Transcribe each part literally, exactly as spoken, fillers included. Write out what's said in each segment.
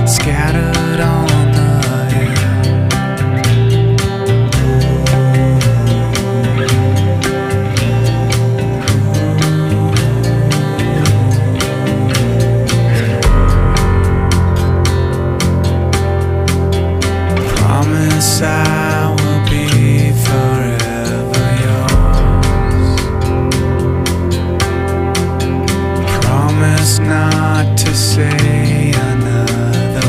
scattered on the hill. Promise I will be forever yours. Promise not to say another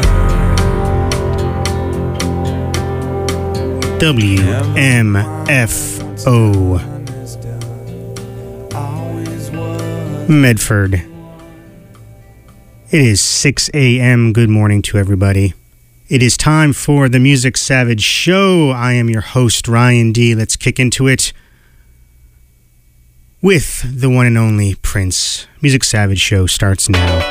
word. W M F O Medford. It is six a.m. Good morning to everybody. It is time for the Music Savage Show. I am your host, Ryan D. Let's kick into it with the one and only Prince. Music Savage Show starts now.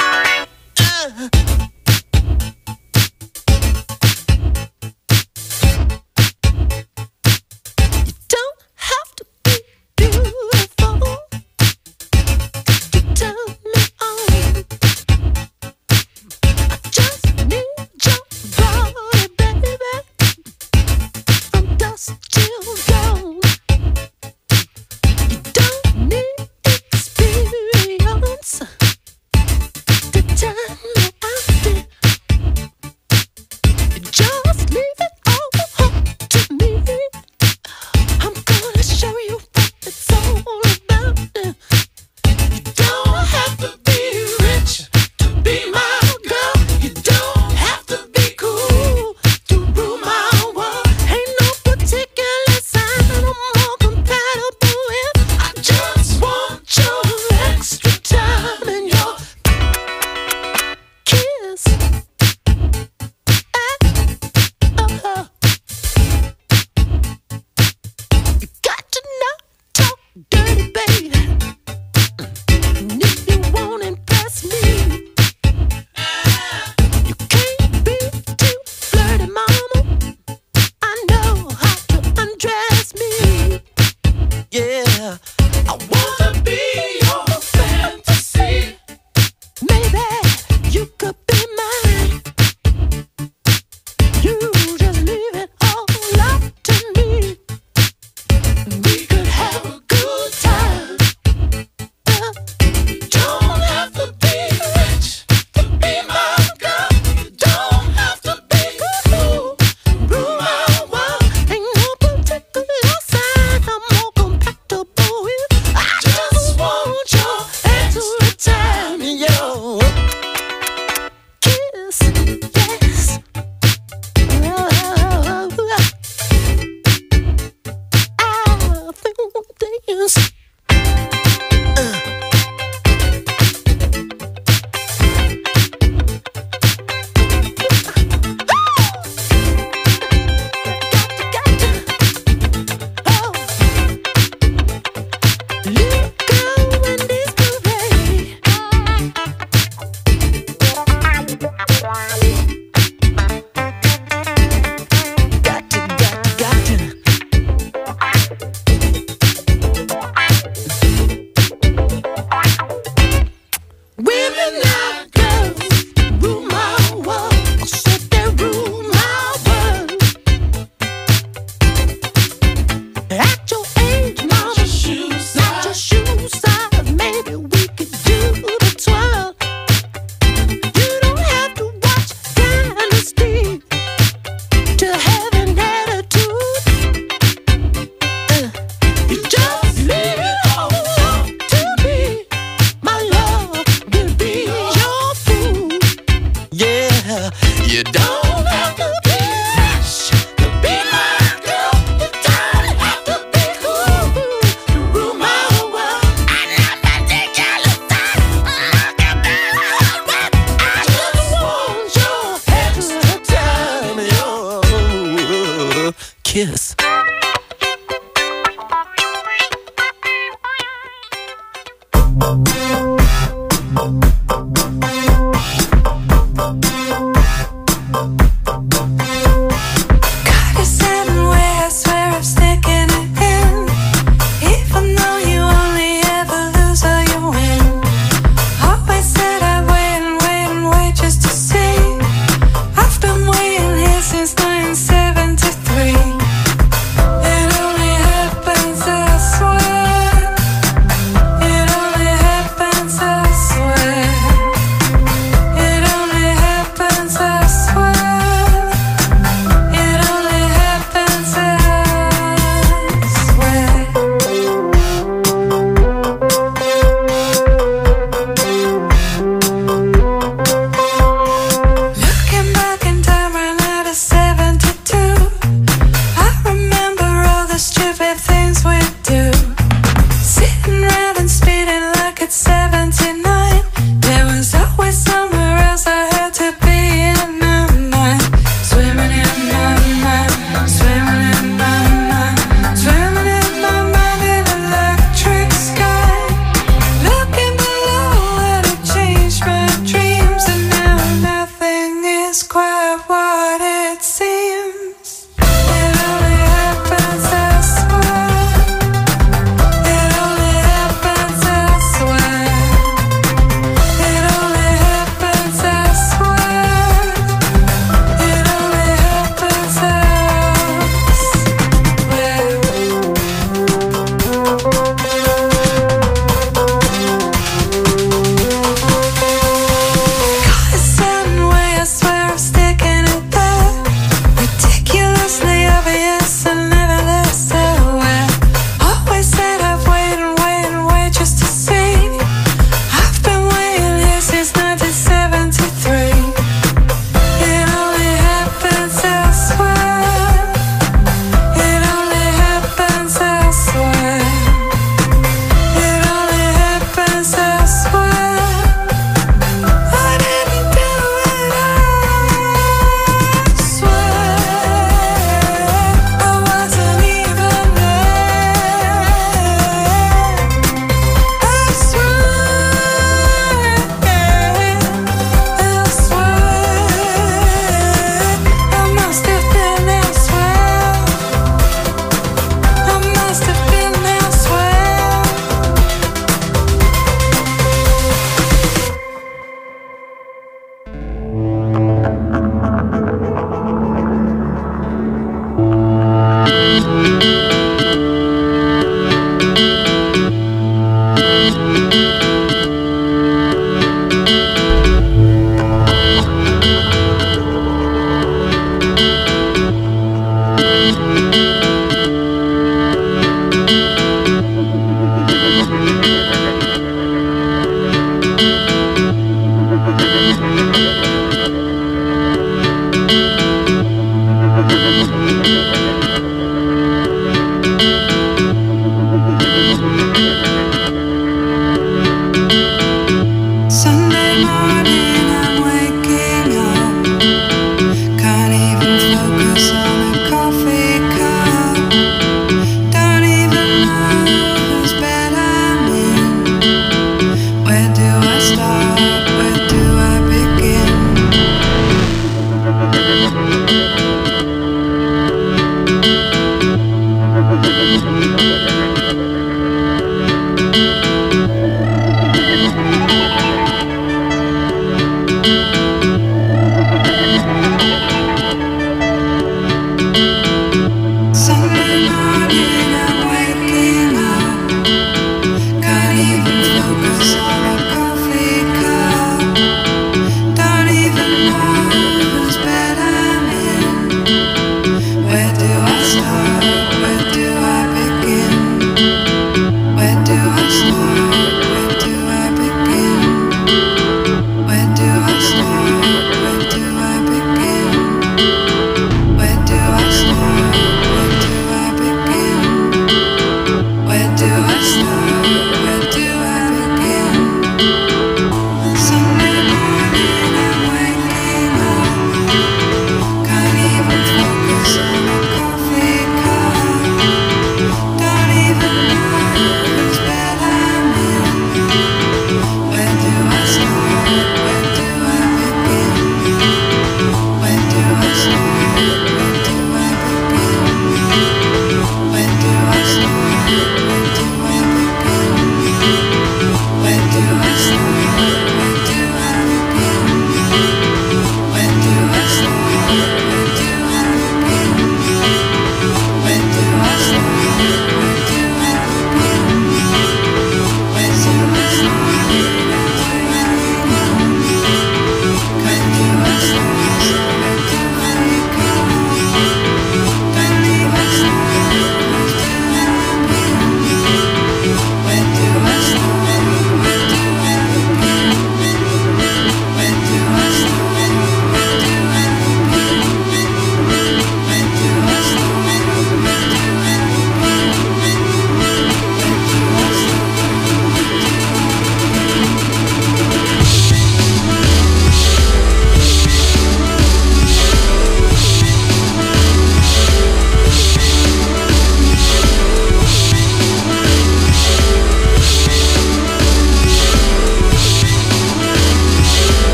Kiss. Just to see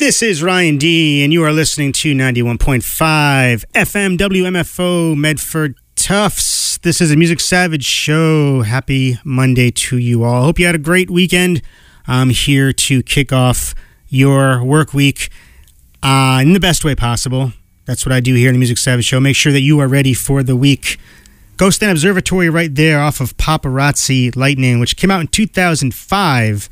This is Ryan D, and you are listening to ninety-one point five F M W M F O Medford Tufts. This is a Music Savage show. Happy Monday to you all. Hope you had a great weekend. I'm here to kick off your work week uh, in the best way possible. That's what I do here in the Music Savage show. Make sure that you are ready for the week. Ghost and Observatory right there off of Paparazzi Lightning, which came out in two thousand five.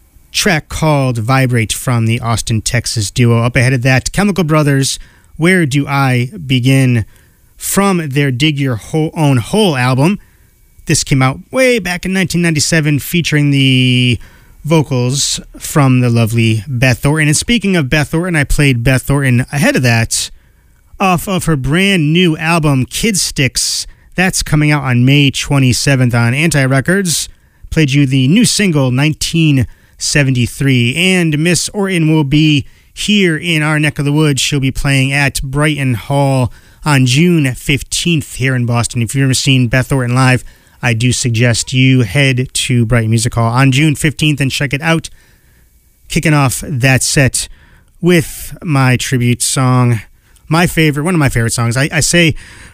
Track called Vibrate from the Austin, Texas duo. Up ahead of that, Chemical Brothers, Where Do I Begin? From their Dig Your Whole Own Hole album. This came out way back in nineteen ninety-seven, featuring the vocals from the lovely Beth Orton. And speaking of Beth Orton, I played Beth Orton ahead of that off of her brand new album, Kid Sticks. That's coming out on May twenty-seventh on Anti Records. Played you the new single, nineteen seventy-three. And Miss Orton will be here in our neck of the woods. She'll be playing at Brighton Hall on June fifteenth here in Boston. If you've ever seen Beth Orton live, I do suggest you head to Brighton Music Hall on June fifteenth and check it out. Kicking off that set with my tribute song, my favorite, one of my favorite songs. I, I say,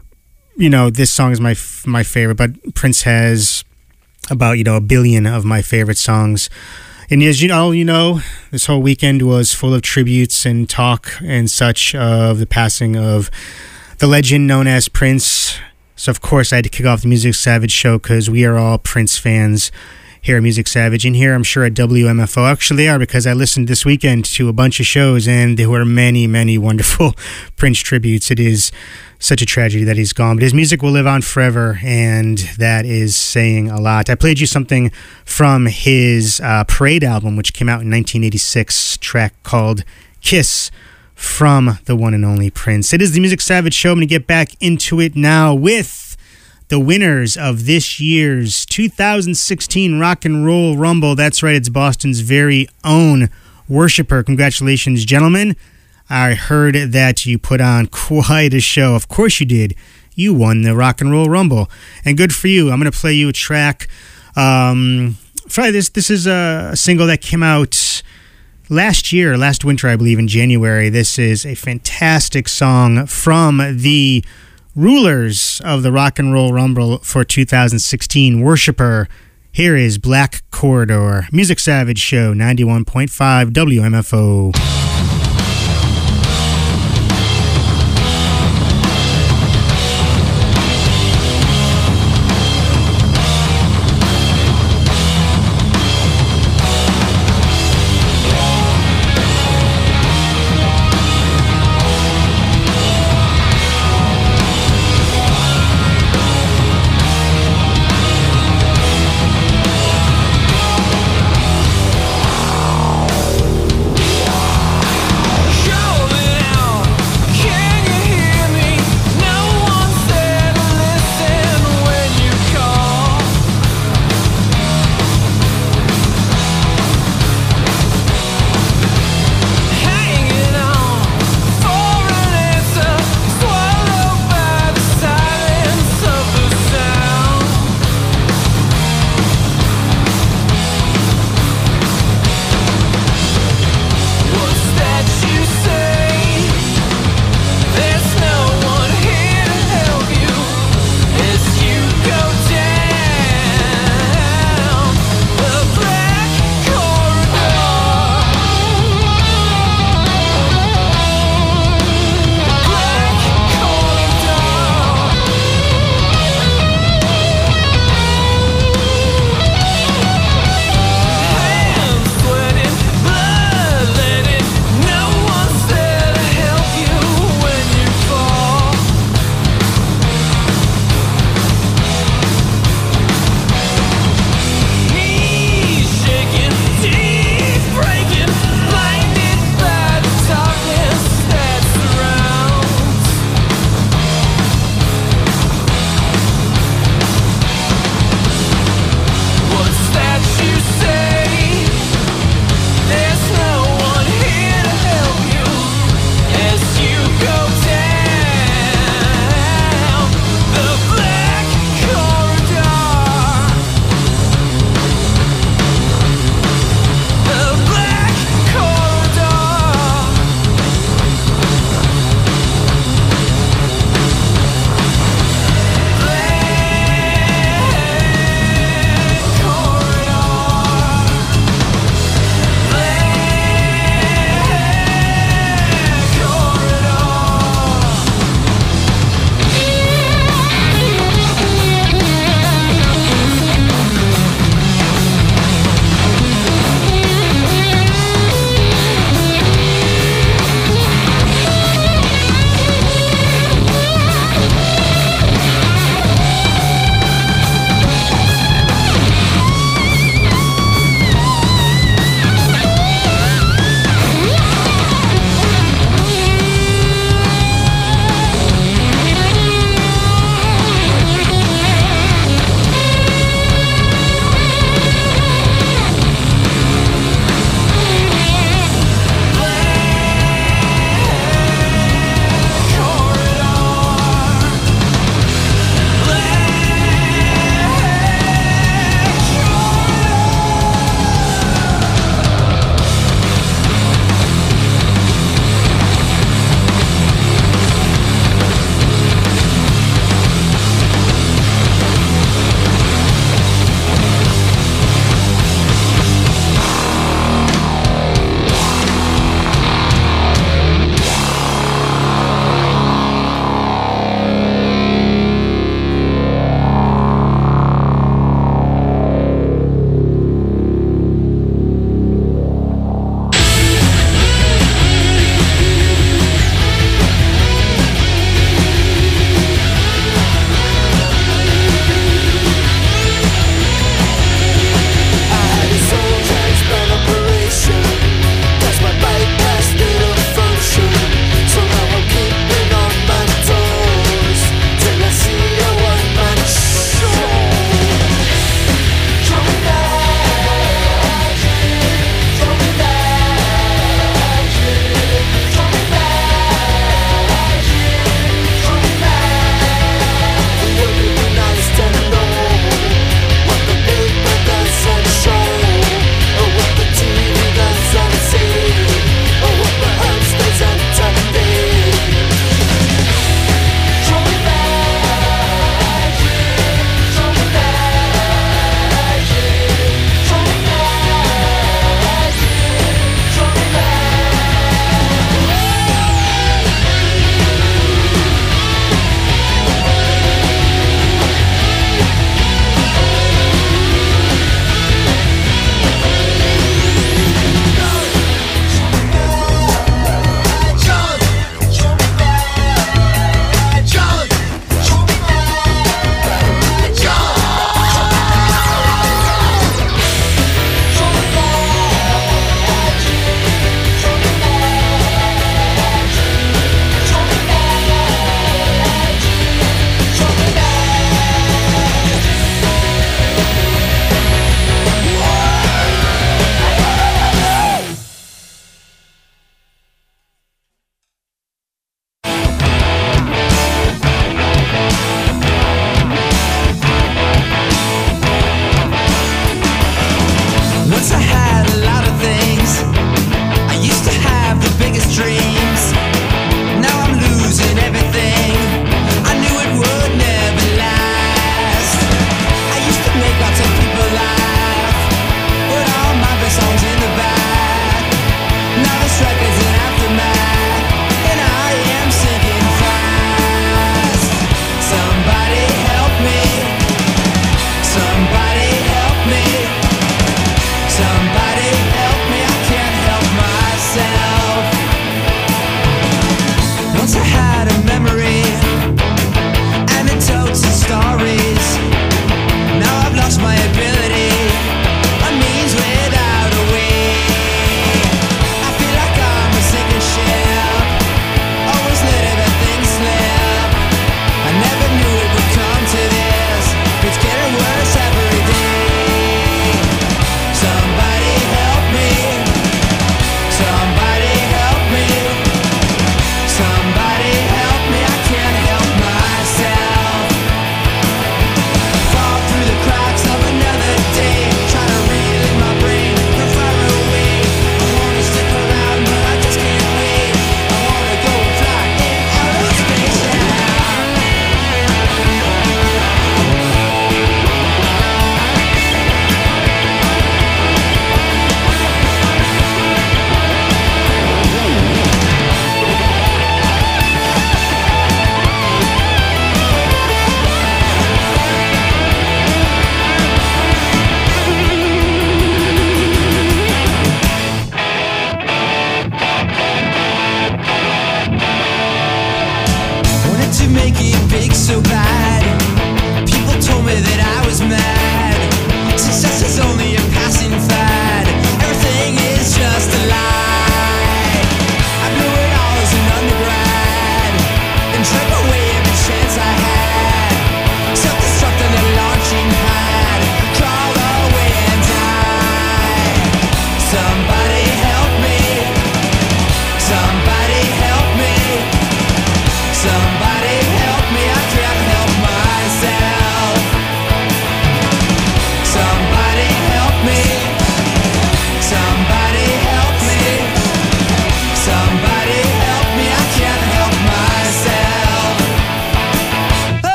you know, this song is my my favorite, but Prince has about, you know, a billion of my favorite songs. And as you know, you know, this whole weekend was full of tributes and talk and such of the passing of the legend known as Prince. So, of course, I had to kick off the Music Savage show because we are all Prince fans here at Music Savage. And here, I'm sure, at W M F O. Actually, they are, because I listened this weekend to a bunch of shows, and there were many, many wonderful Prince tributes. It is such a tragedy that he's gone, but his music will live on forever, and that is saying a lot. I played you something from his uh, Parade album, which came out in nineteen eighty-six, track called Kiss, from the one and only Prince. It is the Music Savage show. I'm going to get back into it now with the winners of this year's two thousand sixteen Rock and Roll Rumble. That's right, it's Boston's very own Worshipper. Congratulations, gentlemen. I heard that you put on quite a show. Of course you did. You won the Rock and Roll Rumble. And good for you. I'm going to play you a track. Um, this, this is a single that came out last year, last winter, I believe, in January. This is a fantastic song from the rulers of the Rock and Roll Rumble for two thousand sixteen, Worshipper. Here is Black Corridor. Music Savage Show, ninety-one point five W M F O.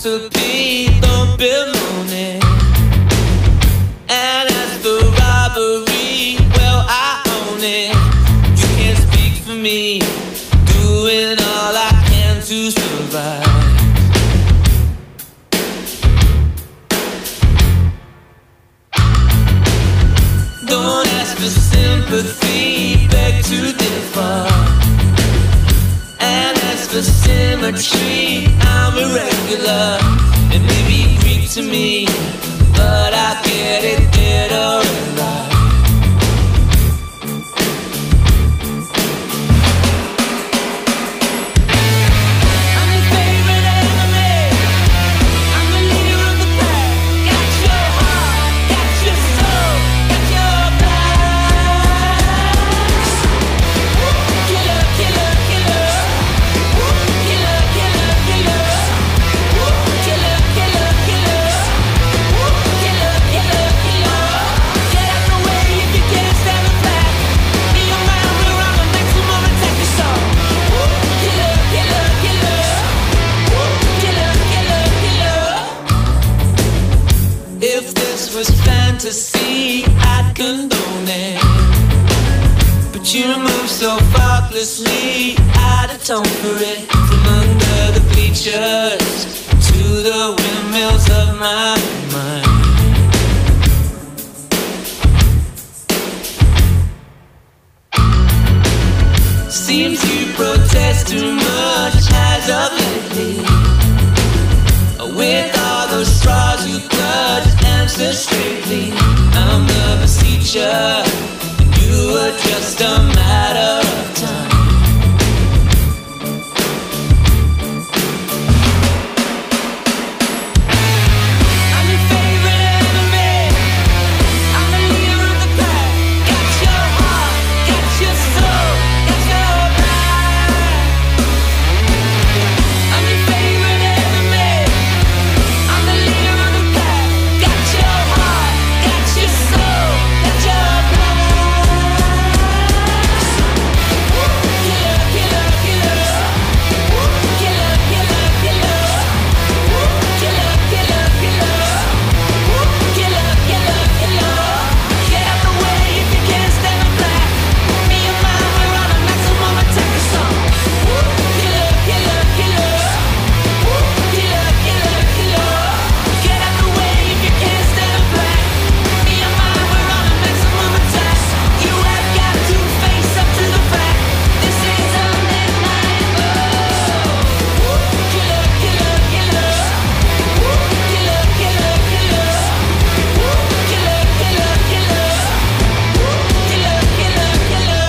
recipe, don't be moaning. And as for robbery, well, I own it. You can't speak for me, doing all I can to survive. Don't ask for sympathy, beg to differ. And as for symmetry, I'm irregular. It may be Greek to me, but I get it dead or alive. I'm your favorite enemy. I'm the leader of the pack. Got your heart, got your soul, got your blacks. Killer, killer, killer. Killer, killer, killer. Killer, killer, killer. Killer, killer, killer. Get out the way if you can't stand the fact. Me and my we're on the maximum attack assault. Killer, killer, killer. Killer, killer, killer. If this was fantasy, I'd condone it. But you move so thoughtlessly, I'd atone for it. From under the bleachers to the windmills of my mind. Seems you protest too much as of lately. With all those straws you clutch, answer straightly. I'm the beseecher, and you are just a matter of time. I'm your favorite enemy. I'm the leader of the pack. Got your heart, got your soul, got your back. I'm your favorite enemy. I'm the leader of the pack. Got your heart, got your soul, got your blacks. Killer, killer, killer. Killer, killer, killer. Killer, killer, killer. Killer, killer, killer. Get out the way if you can't stand the black. Me and mine, we're on a maximum attack assault. Killer, killer, killer. Killer, killer, killer. Get out the way if you can't stand the black. Me and mine, we're on a maximum attack. You have got to face up to the fact. This is a midnight blow. Killer, killer, killer. Killer, killer, killer. Killer, killer, killer. Killer, killer, killer.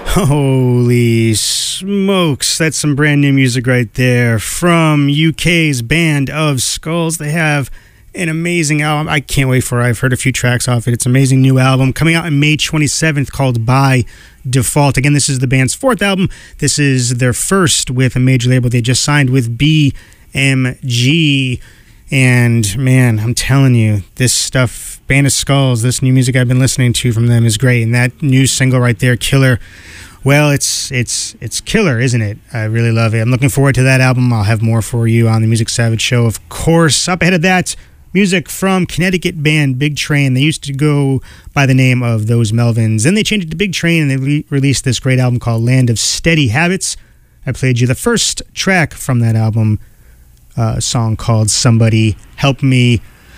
Holy smokes, that's some brand new music right there from U K's Band of Skulls. They have an amazing album. I can't wait for it. I've heard a few tracks off it. It's an amazing new album coming out on May twenty-seventh called By Default. Again, this is the band's fourth album. This is their first with a major label. They just signed with B M G. And man, I'm telling you, this stuff, Band of Skulls, this new music I've been listening to from them is great. And that new single right there, Killer, well, it's it's it's killer, isn't it? I really love it. I'm looking forward to that album. I'll have more for you on the Music Savage Show, of course. Up ahead of that, music from Connecticut band Big Train. They used to go by the name of Those Melvins. Then they changed it to Big Train, and they re- released this great album called Land of Steady Habits. I played you the first track from that album, a song called Somebody Help Me.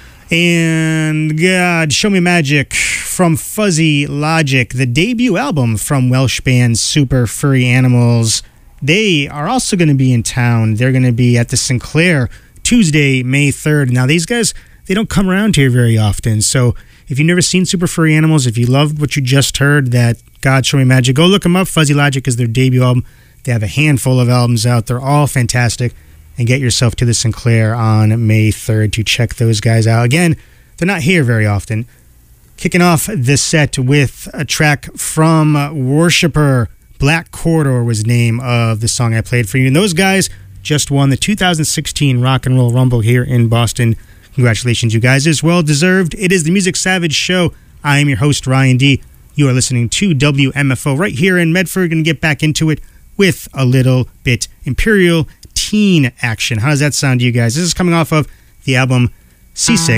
And God, Show Me Magic from Fuzzy Logic, the debut album from Welsh band Super Furry Animals. They are also going to be in town. They're going to be at the Sinclair Tuesday, May third. Now, these guys, they don't come around here very often. So if you've never seen Super Furry Animals, if you loved what you just heard, that God, Show Me Magic, go look them up. Fuzzy Logic is their debut album. They have a handful of albums out. They're all fantastic. And get yourself to the Sinclair on May third to check those guys out. Again, they're not here very often. Kicking off this set with a track from Worshipper. Black Corridor was the name of the song I played for you. And those guys just won the two thousand sixteen Rock and Roll Rumble here in Boston. Congratulations, you guys. It's well deserved. It is the Music Savage Show. I am your host, Ryan D. You are listening to W M F O right here in Medford. Going to get back into it with a little bit Imperial teen action. How does that sound to you guys? This is coming off of the album Seasick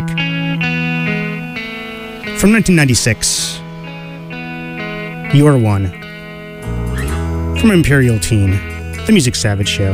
from nineteen ninety-six. You're One from Imperial Teen, the Music Savage Show.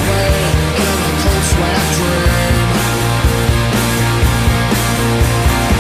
Wasted away in a cold sweat dream.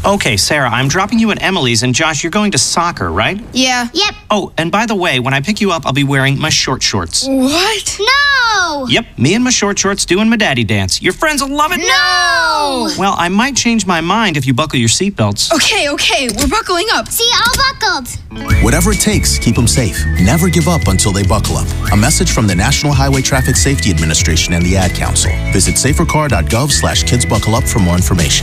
Okay, Sarah, I'm dropping you at Emily's, and Josh, you're going to soccer, right? Yeah. Yep. Oh, and by the way, when I pick you up, I'll be wearing my short shorts. What? No! Yep, me and my short shorts doing my daddy dance. Your friends will love it. No! Well, I might change my mind if you buckle your seatbelts. Okay, okay, we're buckling up. See, all buckled. Whatever it takes, keep them safe. Never give up until they buckle up. A message from the National Highway Traffic Safety Administration and the Ad Council. Visit safercar.gov slash kids buckle up for more information.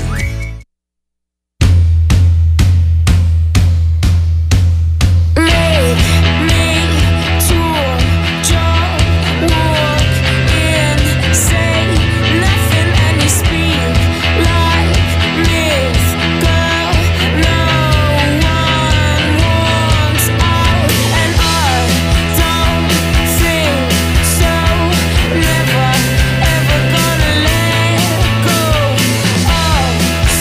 Never, ever gonna let go of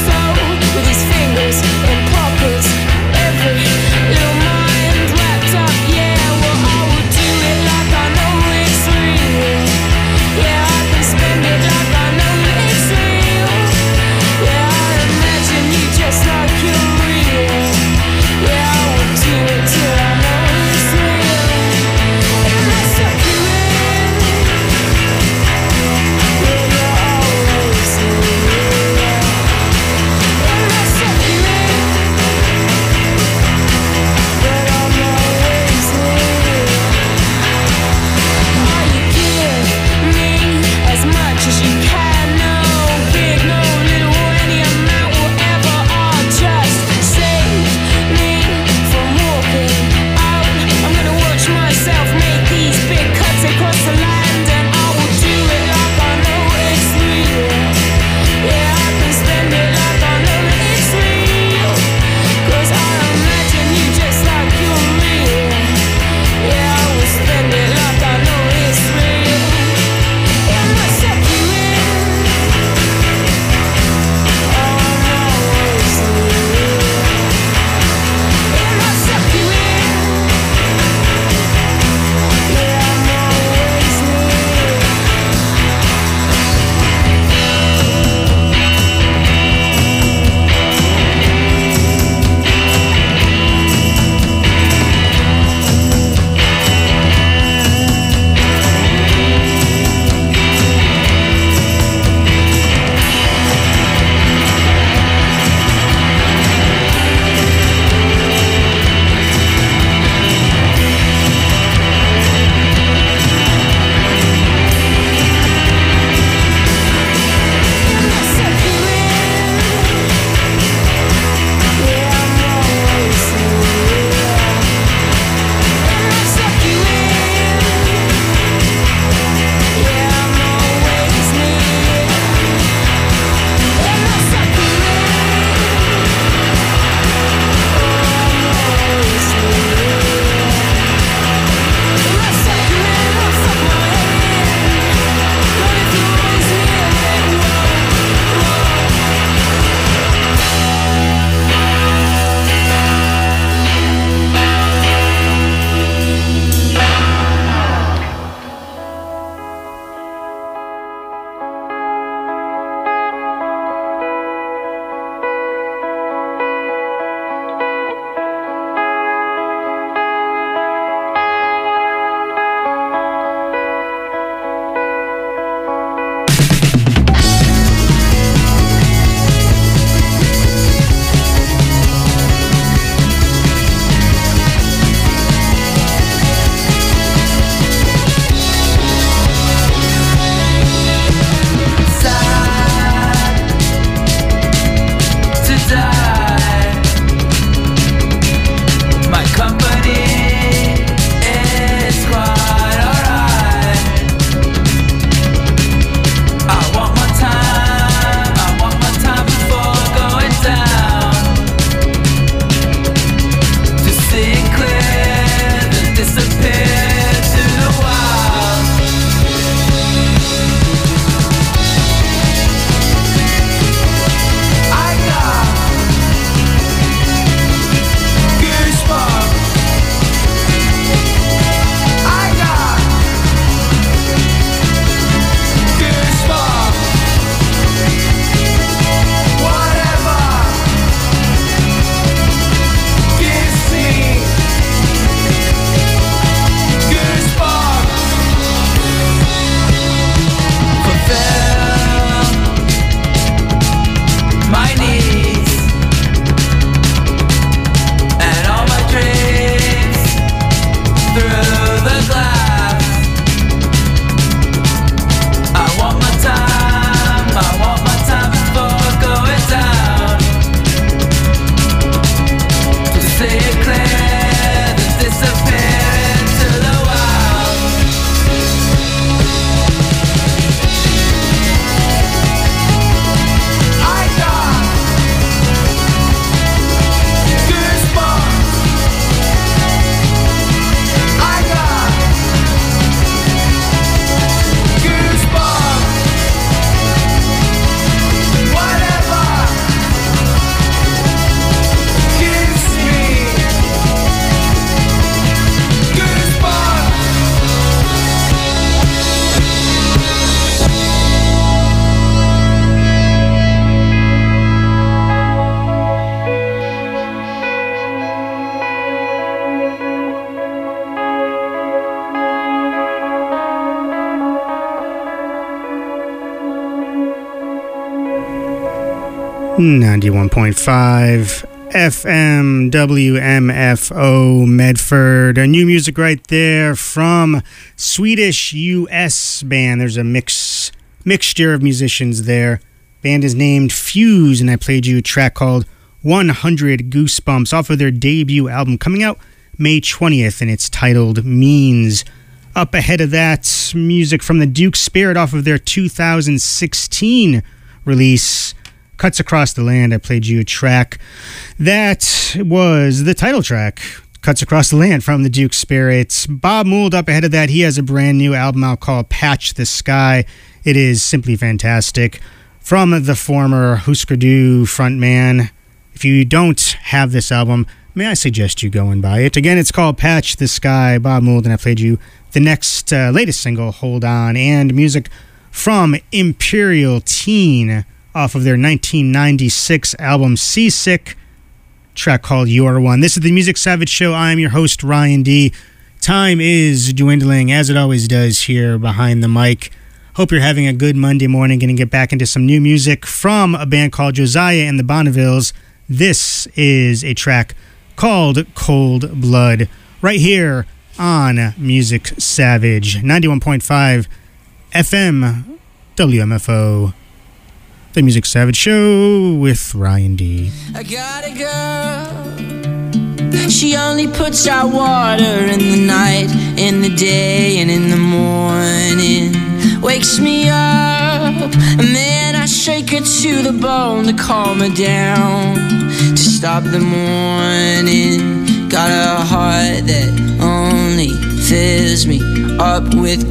ninety-one point five F M W M F O Medford. A new music right there from Swedish U S band. There's a mix mixture of musicians there. Band is named Fuse, and I played you a track called one hundred Goosebumps off of their debut album coming out May twentieth, and it's titled Means. Up ahead of that, music from the Duke Spirit off of their two thousand sixteen release, Cuts Across the Land. I played you a track that was the title track, Cuts Across the Land, from the Duke Spirit. Bob Mould up ahead of that. He has a brand new album out called Patch the Sky. It is simply fantastic. From the former Husker Du frontman. If you don't have this album, may I suggest you go and buy it. Again, it's called Patch the Sky, Bob Mould, and I played you the next uh, latest single, Hold On, and music from Imperial Teen off of their nineteen ninety-six album Seasick, track called You're One. This is the Music Savage Show. I am your host, Ryan D. Time is dwindling, as it always does here behind the mic. Hope you're having a good Monday morning. Going to get back into some new music from a band called Josiah and the Bonnevilles. This is a track called Cold Blood, right here on Music Savage, ninety-one point five F M W M F O. The Music Savage Show with Ryan D. I got a girl. She only puts out water in the night, in the day, and in the morning. Wakes me up, and then I shake her to the bone to calm her down, to stop the morning. Got a heart that only fills me up with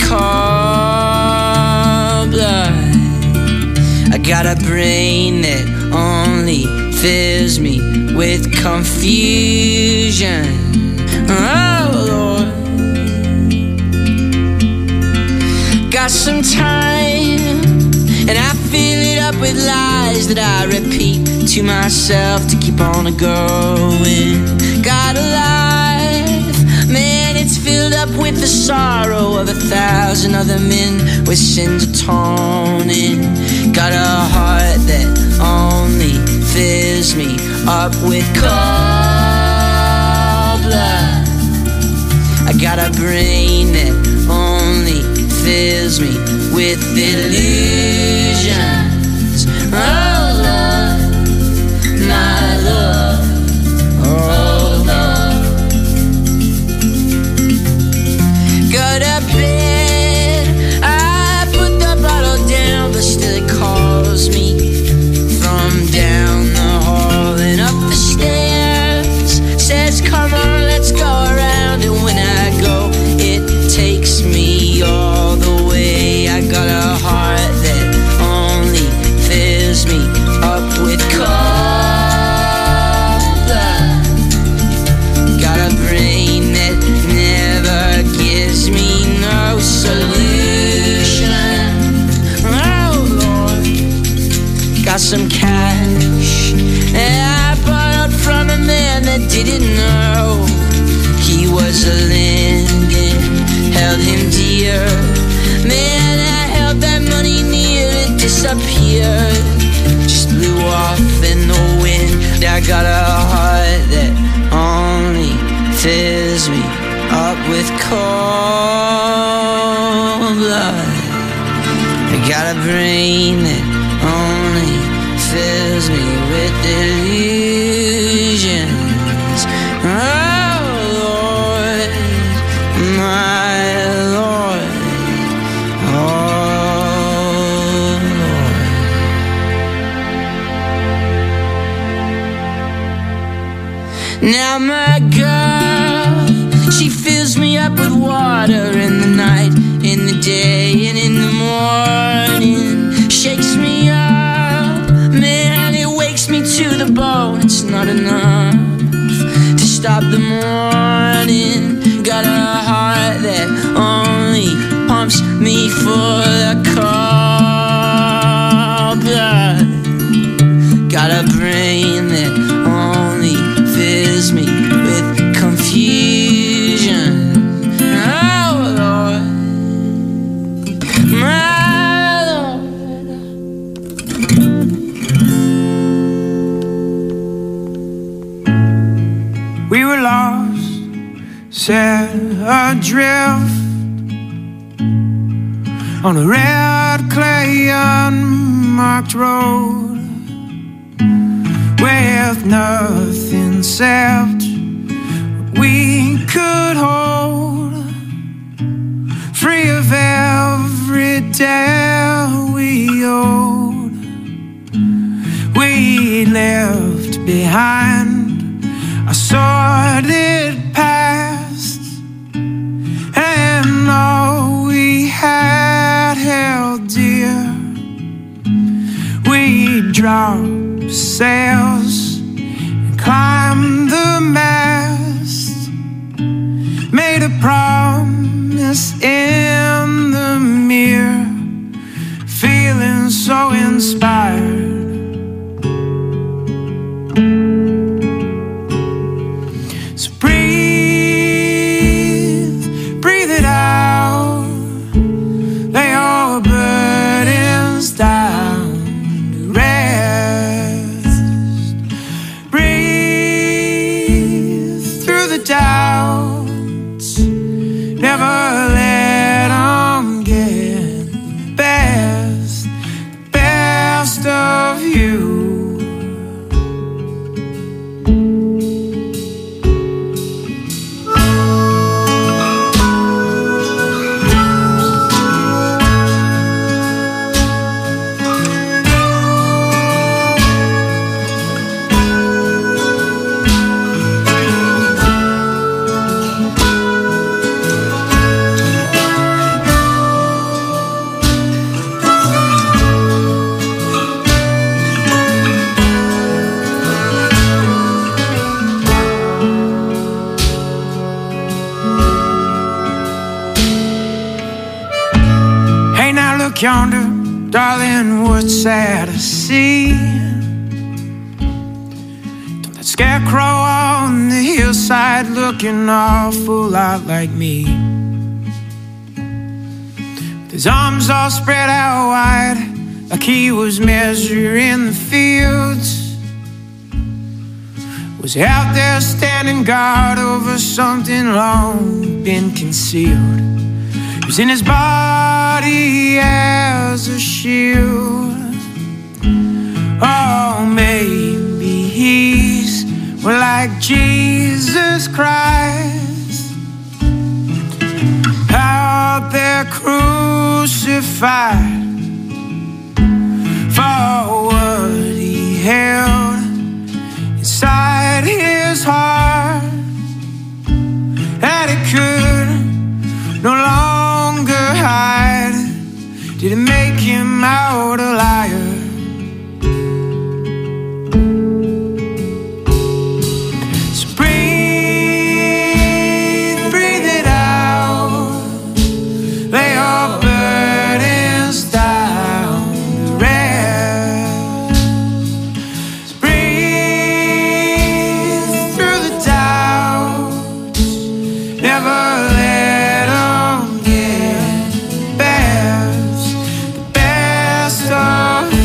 cold blood. I got a brain that only fills me with confusion. Oh Lord, got some time, and I fill it up with lies that I repeat to myself to keep on going. Got a life, man, it's filled up with the sorrow of a thousand other men with sins atoning. Got a heart that only fills me up with cold blood. I got a brain that only fills me with illusions. Oh Lord, my love. Oh Lord. Go to bed, I put the bottle down, but still it calls me from down the hall and up the stairs. Says come on, let's go around, and when I go, it takes me all the way. I got a heart that only fills me up with cold blood. Got a brain that never gives me no solution. Oh Lord, got some cash that I borrowed from a man that didn't know he was a Linden, held him dear. Man, I held that money near, it disappeared, just blew off in the wind. I got a heart that only fills me up with cold blood. I got a brain that only fills me with illusions. Oh Lord, my Lord. Oh Lord. Now my girl, she fills me up with water in the night, in the day, and in the morning. Shakes me up, man, it wakes me to the bone. It's not enough to stop the morning. Got a heart that only pumps me for the cold blood. Got a brain that only fills me with confusion. Oh Lord. set adrift on a red clay unmarked road with nothing except what we could hold, free of every debt we owed. We left behind a sordid past, and all we had held dear. We dropped sails and climbed the mast, made a promise in the mirror, feeling so inspired. So breathe, breathe it out, lay your burdens down to rest. Breathe through the doubts, never let them get the best, the best of you. Yonder, darling, what's sad to see? That scarecrow on the hillside looking awful lot like me, with his arms all spread out wide like he was measuring the fields. Was he out there standing guard over something long been concealed? Using his body as a shield. Oh, maybe he's more like Jesus Christ, out there crucified for what he held inside his heart, that he could no longer hide. Did it make him out a liar? So breathe, breathe it out, lay your burdens down to rest. So breathe through the doubts, never let them get best, the best of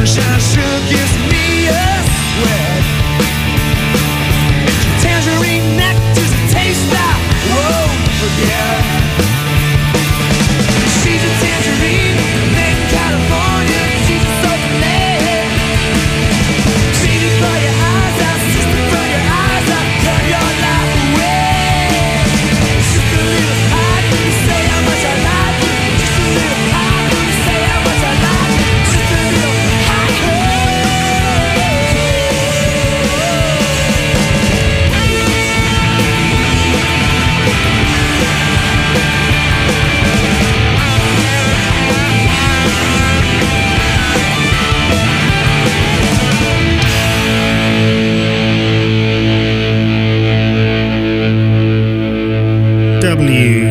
Sunshine sure gives me a sweat. Tangerine nectar's a taste I won't forget. She's a tangerine made in California. She's a soapy. She's for your eyes out, sister for your eyes out. Cut your life away. Just a little hot, you say how much I like you. Just a little hot, you say how much I like you. Just a little hot, W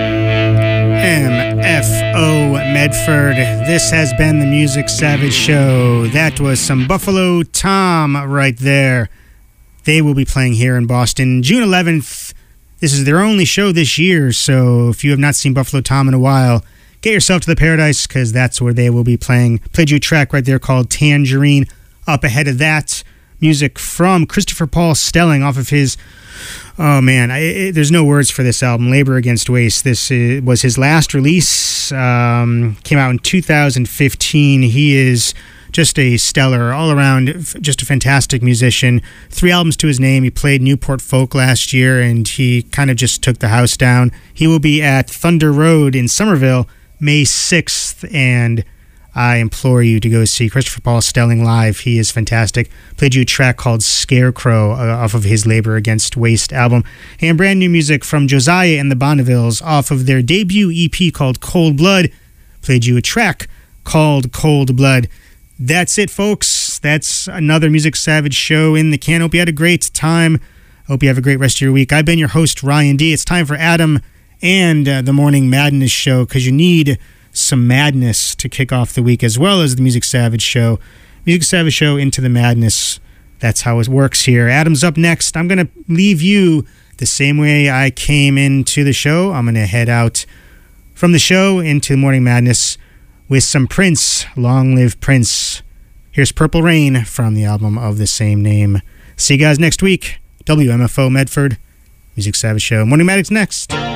M F O Medford. This has been the Music Savage Show. That was some Buffalo Tom right there. They will be playing here in Boston June eleventh. This is their only show this year, so if you have not seen Buffalo Tom in a while, get yourself to the Paradise, because that's where they will be playing. Played you a track right there called Tangerine. Up ahead of that, music from Christopher Paul Stelling off of his, oh man, I, it, there's no words for this album, Labor Against Waste. This is, was his last release, um, came out in two thousand fifteen. He is just a stellar, all-around, just a fantastic musician. Three albums to his name. He played Newport Folk last year, and he kind of just took the house down. He will be at Thunder Road in Somerville May sixth, and I implore you to go see Christopher Paul Stelling live. He is fantastic. Played you a track called Scarecrow uh, off of his Labor Against Waste album. And brand new music from Josiah and the Bonnevilles off of their debut E P called Cold Blood. Played you a track called Cold Blood. That's it, folks. That's another Music Savage show in the can. Hope you had a great time. Hope you have a great rest of your week. I've been your host, Ryan D. It's time for Adam and uh, the Morning Madness show, because you need some madness to kick off the week, as well as the Music Savage show. Music Savage show into the madness. That's how it works here. Adam's up next. I'm going to leave you the same way I came into the show. I'm going to head out from the show into Morning Madness with some Prince. Long live Prince. Here's Purple Rain from the album of the same name. See you guys next week. W M F O Medford, Music Savage show. Morning Madness next.